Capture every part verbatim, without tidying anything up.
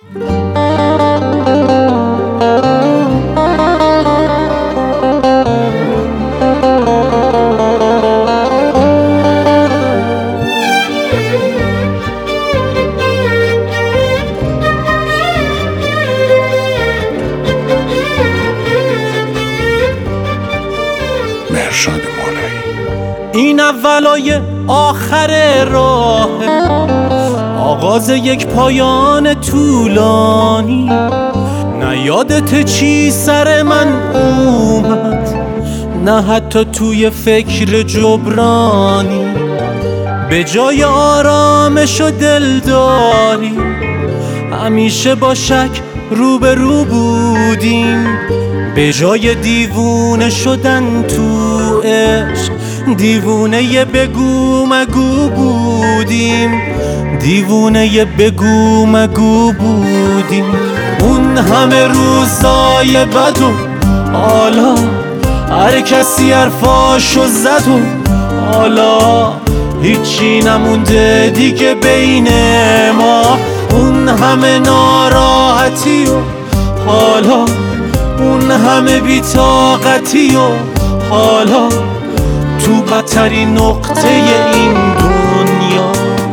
این اولای آخر راه، آغاز یک پایان طولانی. نه یادت چی سر من اومد، نه حتی توی فکر جبرانی. به جای آرامش و دلداری همیشه با شک رو به رو بودیم. به جای دیوونه شدن تو عشق، دیوونه ی بگو مگو بودیم. دیوونه ی بگو مگو بودیم. اون همه روزای بد و حالا هر کسی حرفاشو زد و حالا هیچی نمونده دیگه بین ما. اون همه ناراحتی و حالا اون همه بی‌طاقتی و حالا تو بدترین نقطه این دنیا.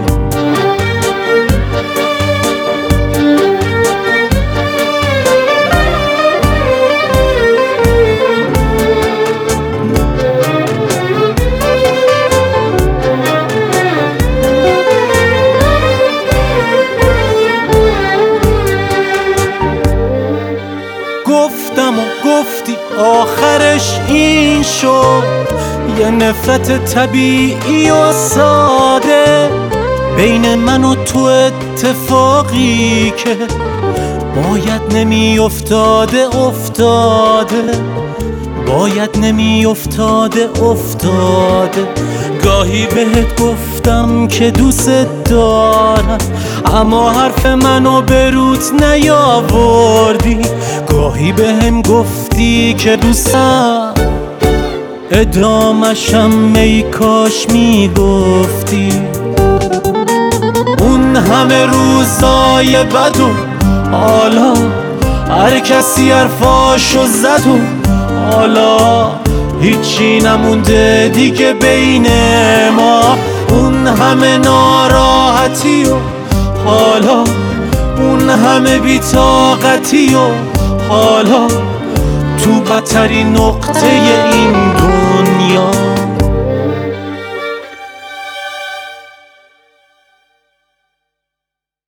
گفتم و گفتی آخرش این شد، یه نفرت طبیعی و ساده بین من و تو، اتفاقی که باید نمی افتاده افتاده، باید نمی افتاده افتاده. گاهی بهت گفتم که دوست دارم، اما حرف منو به روت نیاوردی. گاهی بهم گفتی که دوستم، ادامشم ای کاش میگفتی. اون همه روزای بد و حالا هر کسی حرفاشو زد و حالا هیچی نمونده دیگه بین ما. اون همه ناراحتی و حالا اون همه بی‌طاقتی و حالا تو بدترین نقطه این دنیا.